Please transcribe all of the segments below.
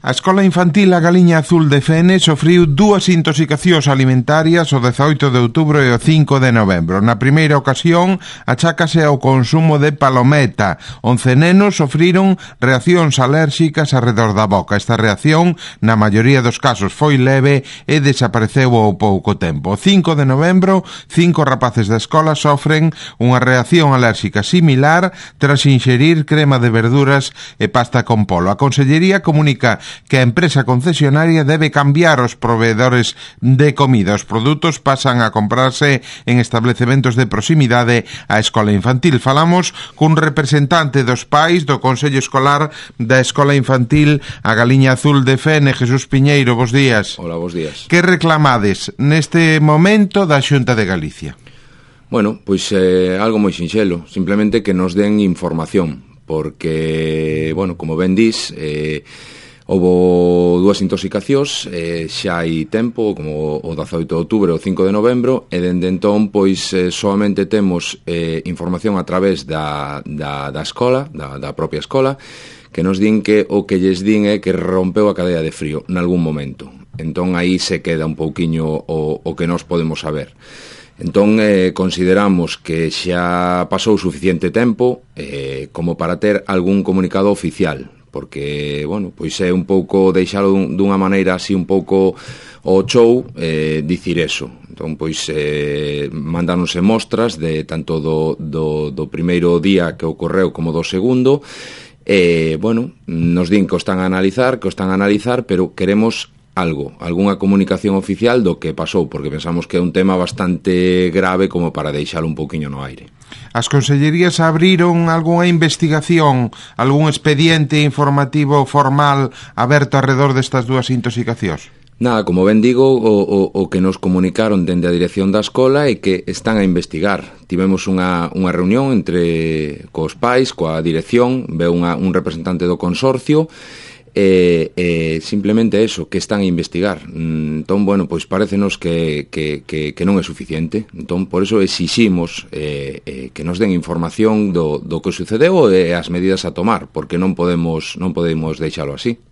A Escola Infantil A Galiña Azul de Fene sofriu dúas intoxicacións alimentarias o 18 de outubro e o 5 de novembro. Na primeira ocasión, achácase ao consumo de palometa. 11 nenos sofriron reaccións alérxicas arredor da boca. Esta reacción, na maioría dos casos, foi leve e desapareceu ao pouco tempo. O 5 de novembro, 5 rapaces da escola sofren unha reacción alérxica similar tras inxerir crema de verduras e pasta con polo. A Consellería comunica que a empresa concesionaria debe cambiar os proveedores de comida. Os produtos pasan a comprarse en establecementos de proximidade á escola infantil. Falamos cun representante dos pais do Consello Escolar da Escola Infantil A Galiña Azul de Fene, Jesús Piñeiro. Bos días. Hola, bos días. Que reclamades neste momento da Xunta de Galicia? Bueno, pois algo moi sinxelo, simplemente que nos den información, porque, bueno, como ben dís, houbo dúas intoxicacións, xa hai tempo, como o 18 de outubro e o 5 de novembro, e dende entón, pois, solamente temos información a través da escola, da propia escola, que nos din que o que lles din é que rompeu a cadea de frío nalgún momento. Entón, aí se queda un pouquiño o que nós podemos saber. Entón, consideramos que xa pasou suficiente tempo como para ter algún comunicado oficial, porque, bueno, pois é un pouco deixalo dunha maneira así un pouco o show, dicir eso. Entón, pois, mandáronse mostras de tanto do primeiro día que ocorreu como do segundo, bueno, nos din que o están a analizar, pero queremos algunha comunicación oficial do que pasou, porque pensamos que é un tema bastante grave como para deixalo un pouquiño no aire. As consellerías abriron algunha investigación, algún expediente informativo formal aberto alrededor destas dúas intoxicacións? Nada, como ben digo, o que nos comunicaron dende a dirección da escola é que están a investigar. Tivemos unha reunión entre cos pais, coa dirección, veu un representante do consorcio, simplemente eso, que están a investigar. Entón, bueno, pois parécenos que non é suficiente. Entón, por eso exiximos que nos den información do que sucedeu e as medidas a tomar, porque non podemos deixalo así.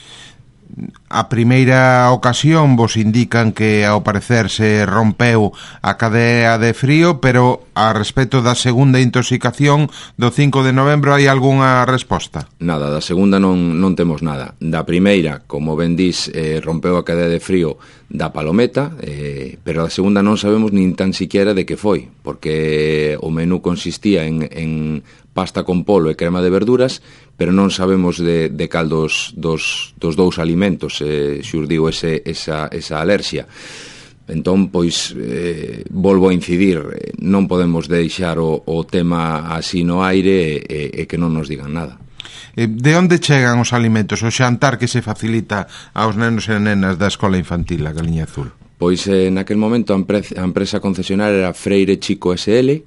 A primeira ocasión vos indican que ao parecer se rompeu a cadea de frío, pero a respecto da segunda intoxicación do 5 de novembro hai algunha resposta? Nada, da segunda non temos nada. Da primeira, como ben dís, rompeu a cadea de frío da palometa, pero da segunda non sabemos nin tan siquiera de que foi, porque o menú consistía en pasta con polo e crema de verduras, pero non sabemos de cal dos dous alimentos xurdiu esa alerxia. Entón, pois, volvo a incidir, non podemos deixar o tema así no aire e que non nos digan nada. De onde chegan os alimentos, o xantar que se facilita aos nenos e nenas da Escola Infantil A Galiña Azul? Pois, naquel momento, a empresa concesionaria era Freire Chico SL,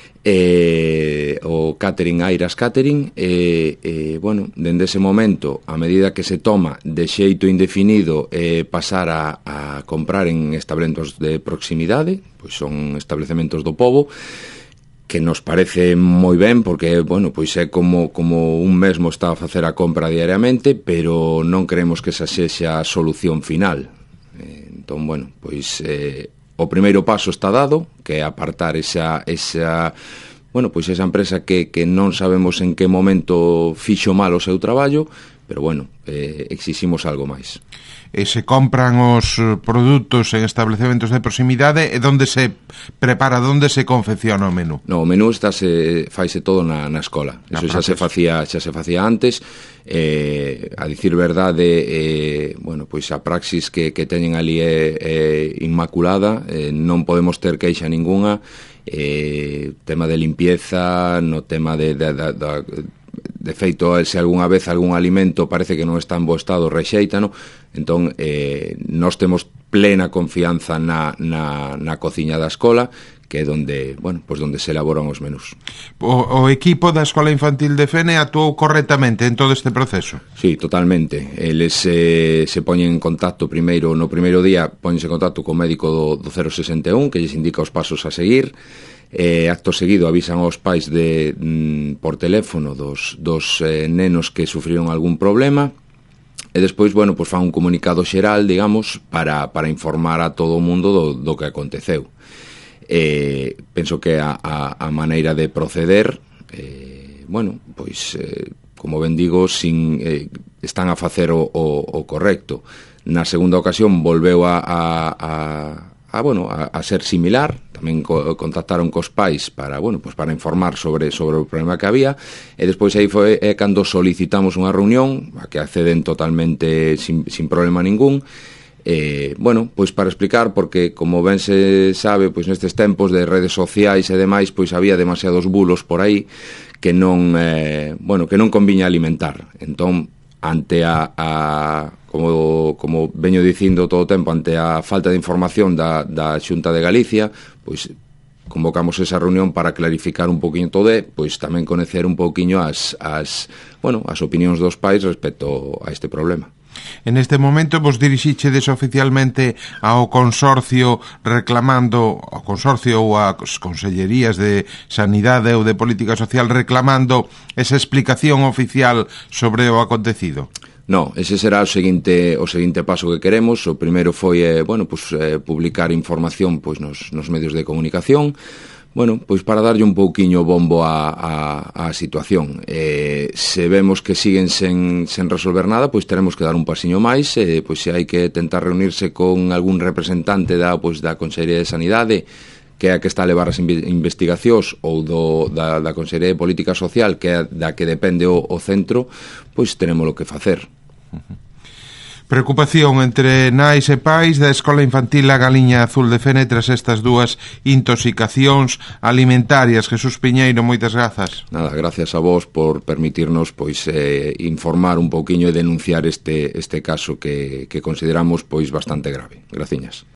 o catering Airas Catering, bueno, dende ese momento, a medida que se toma de xeito indefinido pasar a comprar en establementos de proximidade, pois son establecementos do pobo, que nos parece moi ben, porque, bueno, pois é como un mesmo está a facer a compra diariamente, pero non creemos que esa sexa a solución final. Entón, bueno, pois o primeiro paso está dado, que é apartar esa empresa que non sabemos en que momento fixo mal o seu traballo, pero bueno, exiximos algo máis. Se compran os produtos en establecementos de proximidade e onde se prepara, onde se confecciona o menú? No, o menú faise todo na escola. Eso xa se facía antes. A dicir verdade, bueno, pois a praxis que teñen ali é inmaculada, non podemos ter queixa ningunha. Tema de limpieza, no tema de feito, se algunha vez algún alimento parece que non está en bo estado, rexéitano. Entón, nós temos plena confianza na cociña da escola, que é onde se elaboran os menús. O equipo da Escola Infantil de Fene actuou correctamente en todo este proceso? Sí, totalmente. Eles se poñen en contacto primeiro, no primeiro día, poñense en contacto co médico do 061, que lles indica os pasos a seguir. Acto seguido avisan aos pais por teléfono dos nenos que sufriron algún problema. e despois, bueno, pois fan un comunicado xeral, digamos, para informar a todo o mundo do que aconteceu. Penso que a maneira de proceder, bueno, pois, como ben digo, están a facer o correcto. Na segunda ocasión volveu a ser similar. Tamén contactaron cos pais para informar sobre o problema que había, e despois aí foi cando solicitamos unha reunión a que acceden totalmente sin problema ningún, pois para explicar, porque como ben se sabe, pois nestes tempos de redes sociais e demais, pois había demasiados bulos por aí que non conviña alimentar. Entón, ante como veño dicindo todo o tempo, ante a falta de información da Xunta de Galicia, pois convocamos esa reunión para clarificar un poquinho todo e pois tamén coñecer un poquinho as opinións dos pais respecto a este problema. En este momento vos dirixichedes oficialmente ao consorcio reclamando, ao consorcio ou ás consellerías de Sanidade ou de Política Social reclamando esa explicación oficial sobre o acontecido? No, ese será o seguinte paso que queremos. O primeiro foi publicar información pois nos medios de comunicación, pois para darlle un pouquiño bombo á situación. Se vemos que siguen sen resolver nada, pois teremos que dar un pasiño máis, pois se hai que tentar reunirse con algún representante da Consellería de Sanidade, que é a que está a levar as investigacións, ou da Consellería de Política Social, que é da que depende o centro, pois tenemos o que facer. Preocupación entre nais e pais da Escola Infantil A Galiña Azul de Fene tras estas dúas intoxicacións alimentarias. Jesús Piñeiro, moitas grazas. Nada, gracias a vos por permitirnos informar un pouquiño e denunciar este caso que consideramos bastante grave. Graciñas.